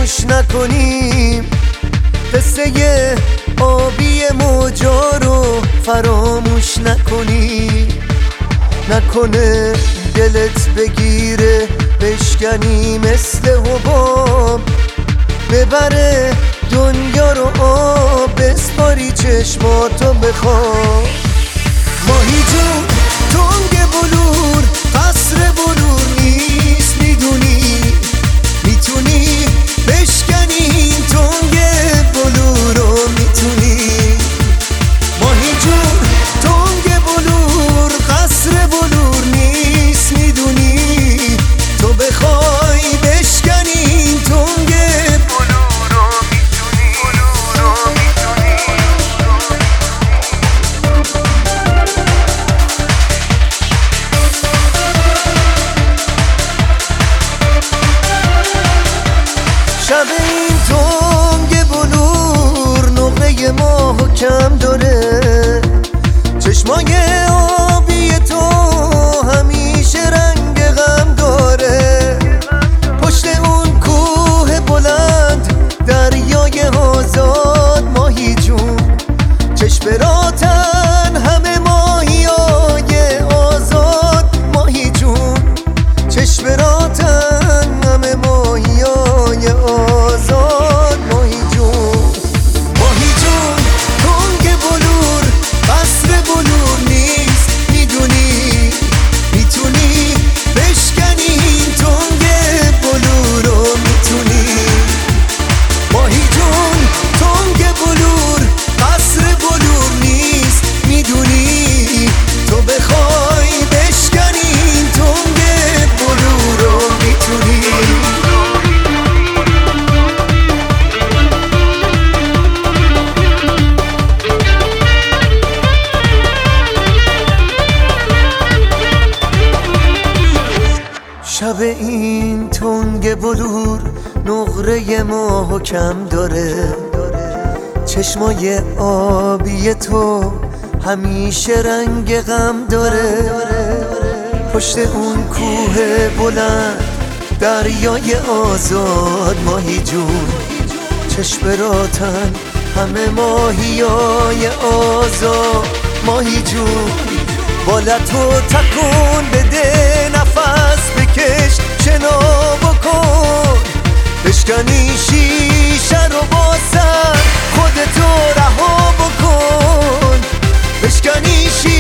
فراموش نکنیم، قصه آبی موجا رو فراموش نکنیم. نکنه دلت بگیره بشکنی مثل حباب، ببره دنیا رو آب، بسپاری چشماتو بخواب. ماهی جون تنگ بلور قصر بلور نیست، میدونی میتونی بشکنی این تنگ بلور رو، میتونی. ماهی جون تنگ بلور قصر بلور نیست، میدونی تو بخوای بشکنی این تنگ بلور رو، میتونی. شب این تنگ بلور نقره ماهو کم داره، چشمای آبی تو همیشه رنگ غم داره. پشت اون کوه بلند دریای آزاد، ماهی جون چشم راتن همه ماهیای آزاد. ماهی جون چشم راتن همه ماهیای آزاد. ماهی جون ماهی جون تنگ بلور قصر بلور نیست، میدونی میتونی بشکنی این تنگ بلور رو، میتونی. ماهی جون تنگ بلور قصر بلور نیست، میدونی تو بخوای بشکنی این تنگ بلور رو، میتونی. شب این تنگ بلور نقره ماهو کم داره، چشمای آبی تو همیشه رنگ غم داره. پشت اون کوه بلند دریای آزاد، ماهی جون چشم راتن همه ماهیای آزاد. ماهی جون بالتو تکون بده، نفس بکش شنا بکن، بشکنی شیشه رو با سر خودتو رها بکن، بشکنی شیشه